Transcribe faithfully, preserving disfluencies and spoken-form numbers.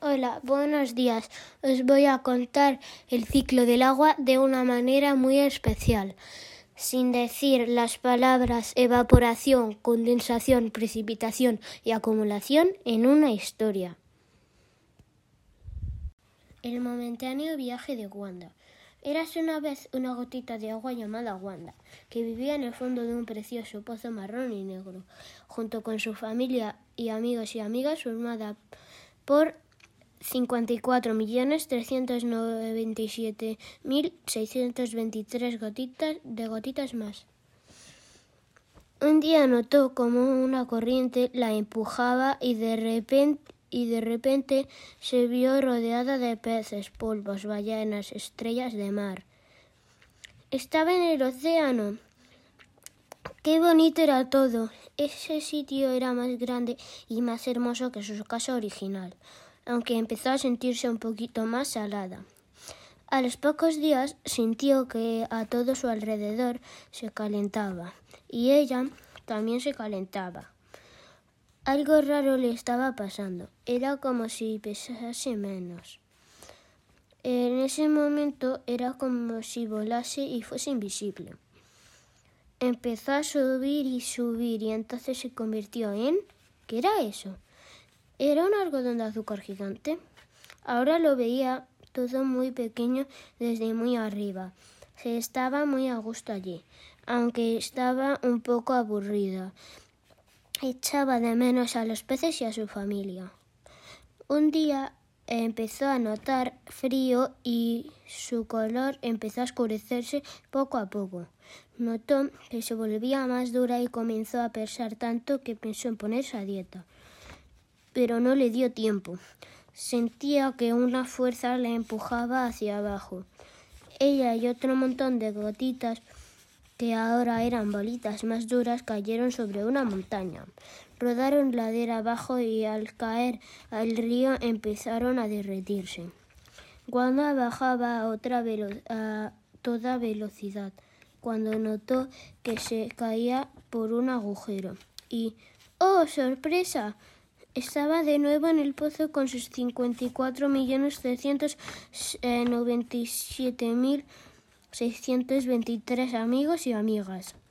Hola, buenos días. Os voy a contar el ciclo del agua de una manera muy especial, sin decir las palabras evaporación, condensación, precipitación y acumulación en una historia. El momentáneo viaje de Wanda. Érase una vez una gotita de agua llamada Wanda, que vivía en el fondo de un precioso pozo marrón y negro, junto con su familia y amigos y amigas, formada por cincuenta y cuatro millones trescientos noventa y siete mil seiscientos veintitrés gotitas de gotitas más. Un día notó como una corriente la empujaba y de repente y de repente se vio rodeada de peces, pulpos, ballenas, estrellas de mar. Estaba en el océano. ¡Qué bonito era todo! Ese sitio era más grande y más hermoso que su casa original, aunque empezó a sentirse un poquito más salada. A los pocos días sintió que a todo su alrededor se calentaba, y ella también se calentaba. Algo raro le estaba pasando. Era como si pesase menos. En ese momento era como si volase y fuese invisible. Empezó a subir y subir y entonces se convirtió en... ¿Qué era eso? Era un algodón de azúcar gigante. Ahora lo veía todo muy pequeño desde muy arriba. Se estaba muy a gusto allí, aunque estaba un poco aburrida. Echaba de menos a los peces y a su familia. Un día empezó a notar frío y su color empezó a oscurecerse poco a poco. Notó que se volvía más dura y comenzó a pesar tanto que pensó en ponerse a dieta. Pero no le dio tiempo. Sentía que una fuerza le empujaba hacia abajo. Ella y otro montón de gotitas, que ahora eran bolitas más duras, cayeron sobre una montaña. Rodaron ladera abajo y al caer al río empezaron a derretirse. Wanda bajaba a, otra velo- a toda velocidad cuando notó que se caía por un agujero. Y, ¡oh, sorpresa!, estaba de nuevo en el pozo con sus cincuenta y cuatro millones trescientos noventa y siete mil seiscientos veintitrés amigos y amigas.